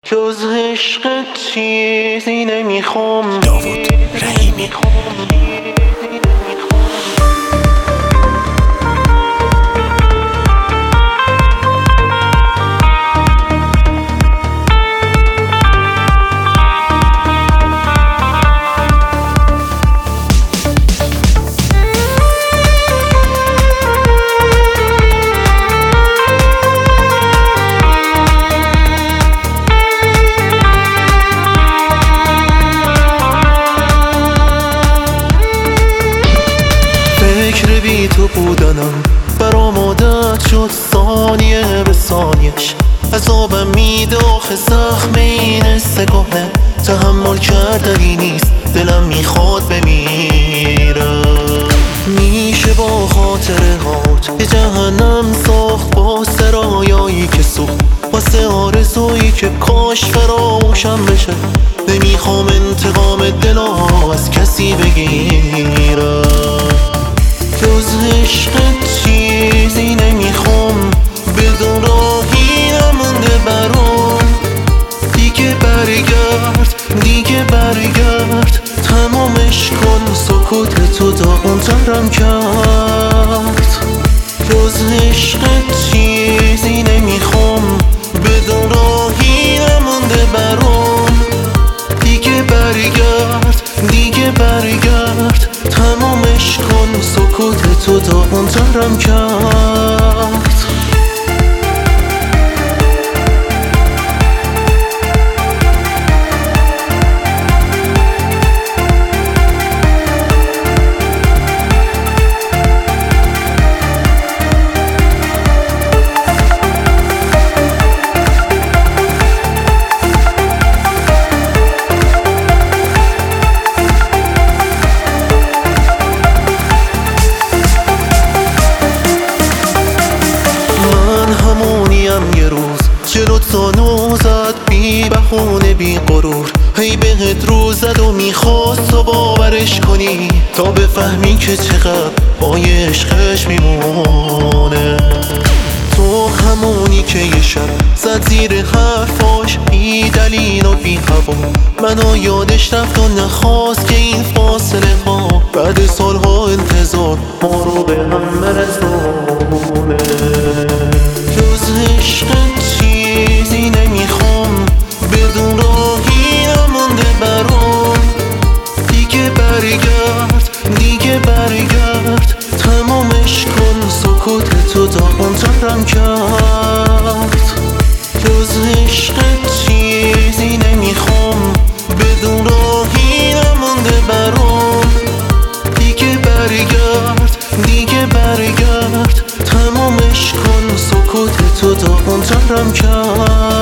جز عشقت چیزی نمیخوام. داوود رحیمی. بی تو بودنم برام عادت شد، ثانیه به ثانیش عذابم میده. آخه زخم این سگانه تحمل کردنی نیست، دلم میخواد بمیرم. میشه با خاطره هات یه جهنم ساخت، با سرایایی که سوخت، واسه آرزویی که کاش فراموشم بشه. نمیخوام انتقام دلم از کسی بگیرم. جز عشقت چیزی نمیخوام، بدون راهی نمونده برام. دیگه برگرد تمامش کن، سکوتتو داغون‌ترم کرد. جز عشقت چیزی نمیخوام، بدون راهی نمونده برام. دیگه برگرد تمامش کن، سکوتتو داغون‌ترم کرد. یه روز جلوت زانو زد، بی بهونه بی غرور، هی بهت رو زد و میخواست تو باورش کنی، تا بفهمی که چقدر پای عشقش میمونه. تو همونی که یه شب زد زیر حرفاش، بی دلیل و بی هوا منو یادش رفت و نخواست که این فاصله ها بعد سالها انتظار ما رو به هم برسونه. جز عشقت چیزی نمیخوام، بدون راهی نمونده برام. دیگه برگرد تمامش کن، سکوتتو داغون‌ترم کرد. جز عشقت چیزی نمیخوام، بدون راهی نمونده برام. دیگه برگرد تمامش کن، سکوتتو داغون‌ترم کرد.